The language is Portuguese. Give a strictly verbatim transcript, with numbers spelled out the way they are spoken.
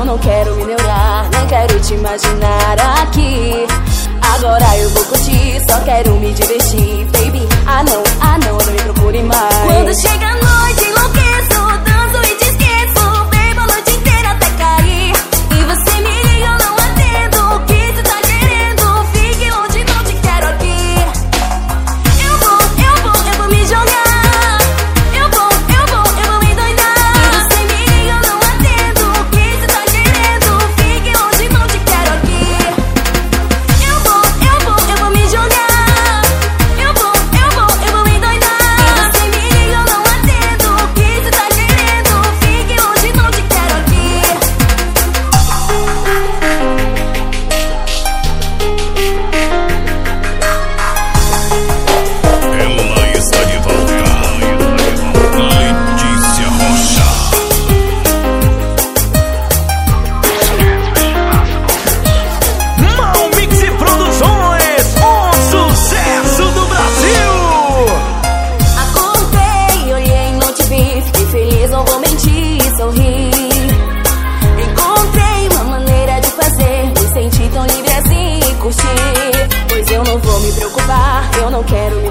não quero me neurar, nem quero te imaginar aqui. Agora eu vou curtir, só quero me divertir, baby. Ah não, ah não, não me procure mais. Quando chega a noite enlouqueço, danço e te esqueço, bebo a noite inteira até cair. E você me liga, eu não atendo, o que você tá querendo? Fique longe, não te quero aqui. Eu vou, eu vou, eu vou me jogar. Eu vou, eu vou, eu vou me endoidar. E você me liga, eu não atendo, o que você tá querendo? Fique longe, não te quero aqui. Eu vou, eu vou, eu vou me jogar. Eu vou, eu vou, eu vou me endoidar. E você me liga, eu não atendo, o que você tá querendo? Fique longe, não te quero aqui. Ela está de volta. Letícia Rocha. Mal Mix Produções, o sucesso do Brasil. Acordei, olhei, não te vi, fiquei feliz, não vou mentir, sorri. Encontrei uma maneira de fazer me sentir tão livre assim e curtir. Pois eu não vou me preocupar, eu não quero me